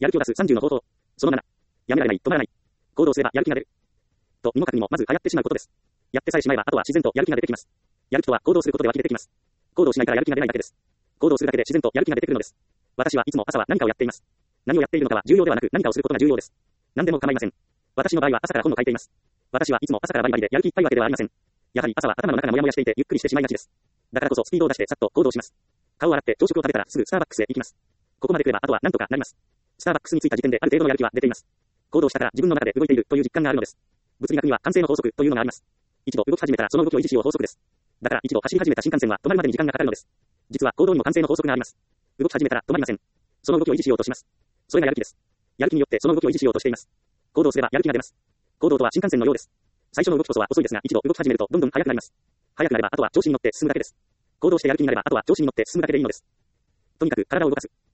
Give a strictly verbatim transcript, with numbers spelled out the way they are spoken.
やる気を出すさんじゅうの方法。そのなな。やめられない、止まらない。行動すればやる気が出る。と、身も隠にもまず流行ってしまうことです。やってさえしまえば、あとは自然とやる気が出てきます。やる気とは行動することで湧き出てきます。行動しないからやる気が出ないだけです。行動するだけで自然とやる気が出てくるのです。私はいつも朝は何かをやっています。何をやっているのかは重要ではなく、何かをすることが重要です。何でも構いません。私の場合は朝から本を書いています。私はいつも朝からバリバリでやる気いっぱいわけではありません。やはり朝は頭の中がモヤモヤしていてゆっくりしてしまいがちです。だからこそスピードを出してさっと行動します。顔を洗って朝食を食べたらすぐスターバックスへ行きます。ここまで来ればあとは何とかなります。スターバックスに着いた時点である程度のやる気は出ています。行動したから自分の中で動いているという実感があるのです。物理学には慣性の法則というのがあります。一度動き始めたらその動きを維持しよう法則です。だから一度走り始めた新幹線は止まるまでに時間がかかるのです。実は行動にも慣性の法則があります。動き始めたら止まりません。その動きを維持しようとします。それがやる気です。やる気によってその動きを維持しようとしています。行動すればやる気が出ます。行動とは新幹線のようです。最初の動きこそは遅いですが、一度動き始めるとどんどん速くなります。速くなればあとは調子に乗って進むだけです。行動してやる気になればあとは調子に乗って進むだけでいいのです。とにかく体を動かす。